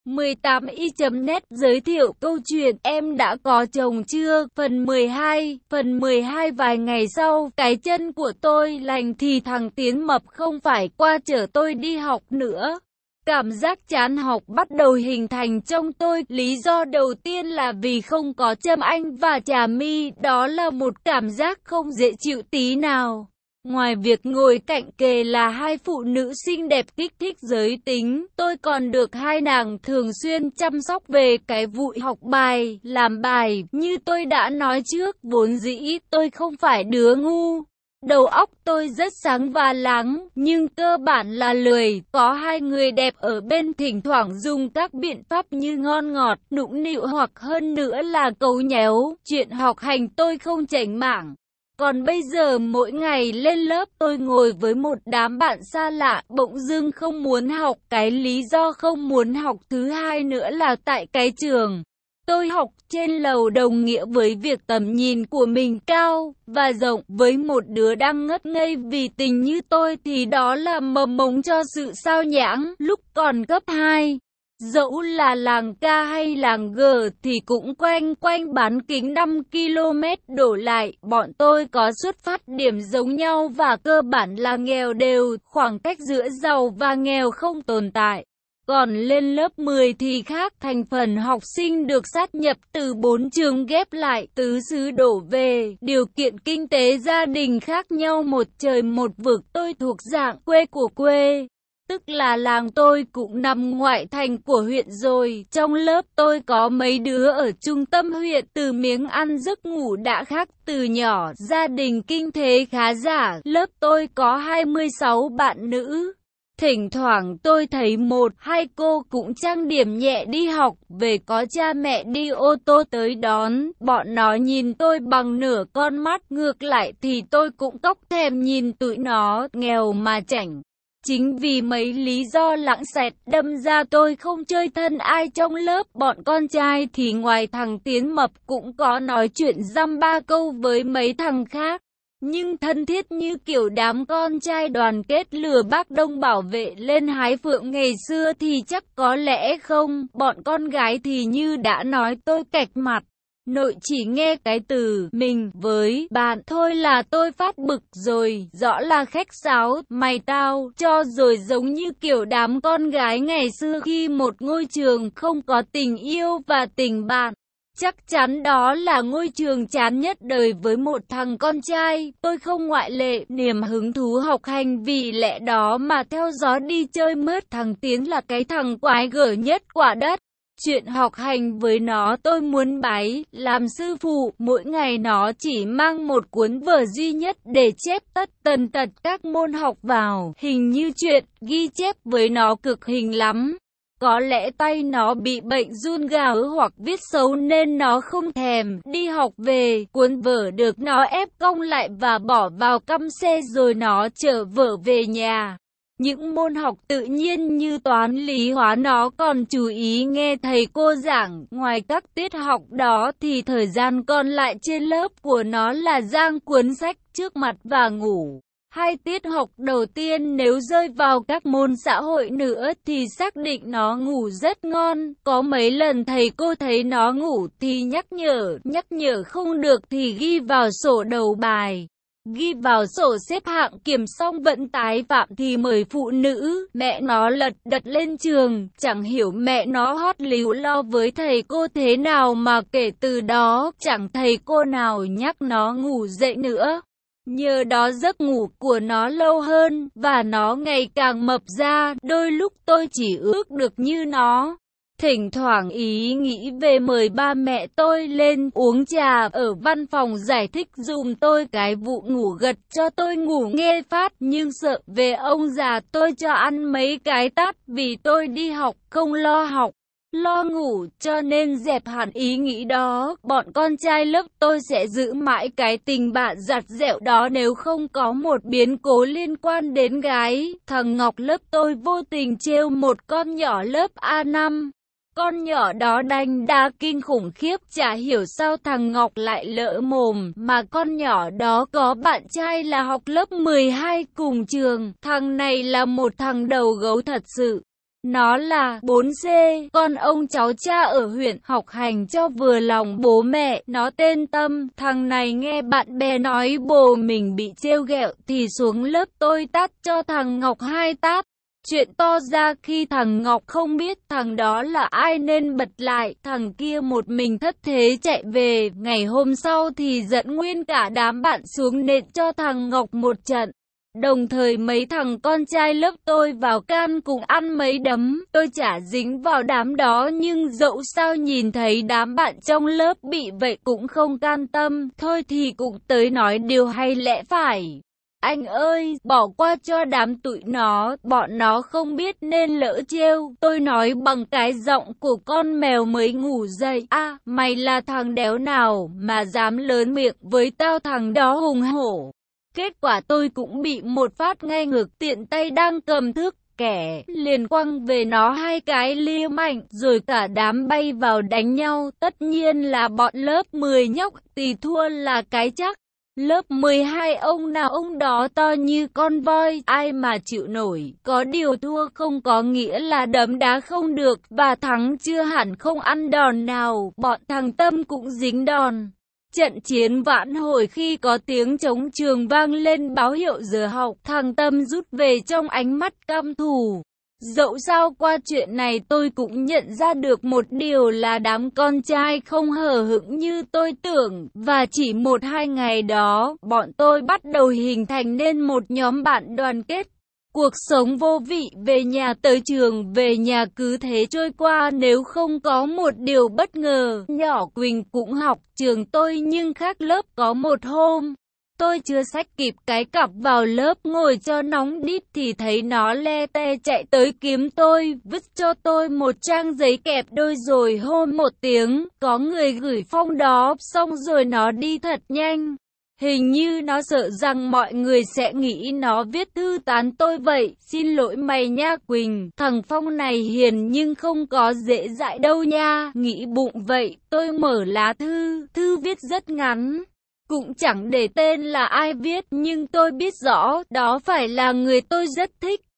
18y.net giới thiệu câu chuyện Em đã có chồng chưa? Phần 12 vài ngày sau, cái chân của tôi lành thì thằng Tiến Mập không phải qua chở tôi đi học nữa. Cảm giác chán học bắt đầu hình thành trong tôi. Lý do đầu tiên là vì không có Trâm Anh và Trà My, đó là một cảm giác không dễ chịu tí nào. Ngoài việc ngồi cạnh kề là hai phụ nữ xinh đẹp kích thích giới tính, tôi còn được hai nàng thường xuyên chăm sóc về cái vụ học bài, làm bài. Như tôi đã nói trước, vốn dĩ tôi không phải đứa ngu. Đầu óc tôi rất sáng và láng, nhưng cơ bản là lười. Có hai người đẹp ở bên thỉnh thoảng dùng các biện pháp như ngon ngọt, nũng nịu hoặc hơn nữa là cấu nhéo. Chuyện học hành tôi không chảnh mảng. Còn bây giờ mỗi ngày lên lớp tôi ngồi với một đám bạn xa lạ, bỗng dưng không muốn học. Cái lý do không muốn học thứ hai nữa là tại cái trường tôi học trên lầu đồng nghĩa với việc tầm nhìn của mình cao và rộng. Với một đứa đang ngất ngây vì tình như tôi thì đó là mầm mống cho sự sao nhãng. Lúc còn cấp 2, dẫu là làng K hay làng G thì cũng quanh quanh bán kính 5 km đổ lại. Bọn tôi có xuất phát điểm giống nhau và cơ bản là nghèo đều, khoảng cách giữa giàu và nghèo không tồn tại. Còn lên lớp 10 thì khác, thành phần học sinh được sát nhập từ 4 trường ghép lại, tứ xứ đổ về, điều kiện kinh tế gia đình khác nhau một trời một vực. Tôi thuộc dạng quê của quê, tức là làng tôi cũng nằm ngoại thành của huyện rồi. Trong lớp tôi có mấy đứa ở trung tâm huyện, từ miếng ăn giấc ngủ đã khác từ nhỏ, gia đình kinh tế khá giả. Lớp tôi có 26 bạn nữ. Thỉnh thoảng tôi thấy một, hai cô cũng trang điểm nhẹ đi học, về có cha mẹ đi ô tô tới đón. Bọn nó nhìn tôi bằng nửa con mắt, ngược lại thì tôi cũng cóc thèm nhìn tụi nó, nghèo mà chảnh. Chính vì mấy lý do lãng xẹt đâm ra tôi không chơi thân ai trong lớp. Bọn con trai thì ngoài thằng Tiến Mập cũng có nói chuyện dăm ba câu với mấy thằng khác. Nhưng thân thiết như kiểu đám con trai đoàn kết lừa bác Đông bảo vệ lên hái phượng ngày xưa thì chắc có lẽ không. Bọn con gái thì như đã nói tôi cạch mặt. Nội chỉ nghe cái từ mình với bạn thôi là tôi phát bực rồi. Rõ là khách sáo, mày tao cho rồi, giống như kiểu đám con gái ngày xưa khi một ngôi trường không có tình yêu và tình bạn. Chắc chắn đó là ngôi trường chán nhất đời với một thằng con trai. Tôi không ngoại lệ, niềm hứng thú học hành vì lẽ đó mà theo gió đi chơi mướt. Thằng Tiến là cái thằng quái gở nhất quả đất. Chuyện học hành với nó tôi muốn bái làm sư phụ. Mỗi ngày nó chỉ mang một cuốn vở duy nhất để chép tất tần tật các môn học vào. Hình như chuyện ghi chép với nó cực hình lắm. Có lẽ tay nó bị bệnh run gào hoặc viết xấu nên nó không thèm. Đi học về, cuốn vở được nó ép cong lại và bỏ vào căm xe rồi nó chở vở về nhà. Những môn học tự nhiên như toán lý hóa nó còn chú ý nghe thầy cô giảng. Ngoài các tiết học đó thì thời gian còn lại trên lớp của nó là giang cuốn sách trước mặt và ngủ. Hai tiết học đầu tiên nếu rơi vào các môn xã hội nữa thì xác định nó ngủ rất ngon. Có mấy lần thầy cô thấy nó ngủ thì nhắc nhở không được thì ghi vào sổ đầu bài. Ghi vào sổ xếp hạng, kiểm xong vẫn tái phạm thì mời phụ nữ. Mẹ nó lật đật lên trường, chẳng hiểu mẹ nó hót líu lo với thầy cô thế nào mà kể từ đó chẳng thầy cô nào nhắc nó ngủ dậy nữa. Nhờ đó giấc ngủ của nó lâu hơn và nó ngày càng mập ra. Đôi lúc tôi chỉ ước được như nó. Thỉnh thoảng ý nghĩ về mời ba mẹ tôi lên uống trà ở văn phòng giải thích dùm tôi cái vụ ngủ gật cho tôi ngủ nghe phát. Nhưng sợ về ông già tôi cho ăn mấy cái tát vì tôi đi học không lo học, lo ngủ, cho nên dẹp hẳn ý nghĩ đó. Bọn con trai lớp tôi sẽ giữ mãi cái tình bạn giặt dẹo đó nếu không có một biến cố liên quan đến gái. Thằng Ngọc lớp tôi vô tình trêu một con nhỏ lớp A5. Con nhỏ đó đanh đá kinh khủng khiếp, chả hiểu sao thằng Ngọc lại lỡ mồm, mà con nhỏ đó có bạn trai là học lớp 12 cùng trường. Thằng này là một thằng đầu gấu thật sự. Nó là 4C, con ông cháu cha ở huyện học hành cho vừa lòng bố mẹ. Nó tên Tâm. Thằng này nghe bạn bè nói bồ mình bị trêu ghẹo thì xuống lớp tôi tát cho thằng Ngọc 2 tát. Chuyện to ra khi thằng Ngọc không biết thằng đó là ai nên bật lại. Thằng kia một mình thất thế chạy về. Ngày hôm sau thì dẫn nguyên cả đám bạn xuống nện cho thằng Ngọc một trận. Đồng thời mấy thằng con trai lớp tôi vào can cùng ăn mấy đấm. Tôi chả dính vào đám đó nhưng dẫu sao nhìn thấy đám bạn trong lớp bị vậy cũng không can tâm. Thôi thì cũng tới nói điều hay lẽ phải. Anh ơi, bỏ qua cho đám tụi nó, bọn nó không biết nên lỡ trêu. Tôi nói bằng cái giọng của con mèo mới ngủ dậy. À, mày là thằng đéo nào mà dám lớn miệng với tao, thằng đó hùng hổ. Kết quả tôi cũng bị một phát ngay ngực, tiện tay đang cầm thước kẻ, liền quăng về nó 2 cái lia mạnh, rồi cả đám bay vào đánh nhau. Tất nhiên là bọn lớp 10 nhóc thì thua là cái chắc. Lớp 12 ông nào ông đó to như con voi, ai mà chịu nổi. Có điều thua không có nghĩa là đấm đá không được, và thắng chưa hẳn không ăn đòn nào. Bọn thằng Tâm cũng dính đòn. Trận chiến vãn hồi khi có tiếng trống trường vang lên báo hiệu giờ học, thằng Tâm rút về trong ánh mắt căm thù. Dẫu sao qua chuyện này tôi cũng nhận ra được một điều là đám con trai không hờ hững như tôi tưởng, và chỉ 1-2 ngày đó, bọn tôi bắt đầu hình thành nên một nhóm bạn đoàn kết. Cuộc sống vô vị, về nhà tới trường, về nhà cứ thế trôi qua nếu không có một điều bất ngờ. Nhỏ Quỳnh cũng học trường tôi nhưng khác lớp. Có một hôm, tôi chưa xách kịp cái cặp vào lớp ngồi cho nóng đít thì thấy nó le te chạy tới kiếm tôi, vứt cho tôi một trang giấy kẹp đôi rồi hô một tiếng, có người gửi phong đó, xong rồi nó đi thật nhanh. Hình như nó sợ rằng mọi người sẽ nghĩ nó viết thư tán tôi vậy. Xin lỗi mày nha Quỳnh, thằng Phong này hiền nhưng không có dễ dãi đâu nha. Nghĩ bụng vậy, tôi mở lá thư, thư viết rất ngắn. Cũng chẳng để tên là ai viết nhưng tôi biết rõ đó phải là người tôi rất thích.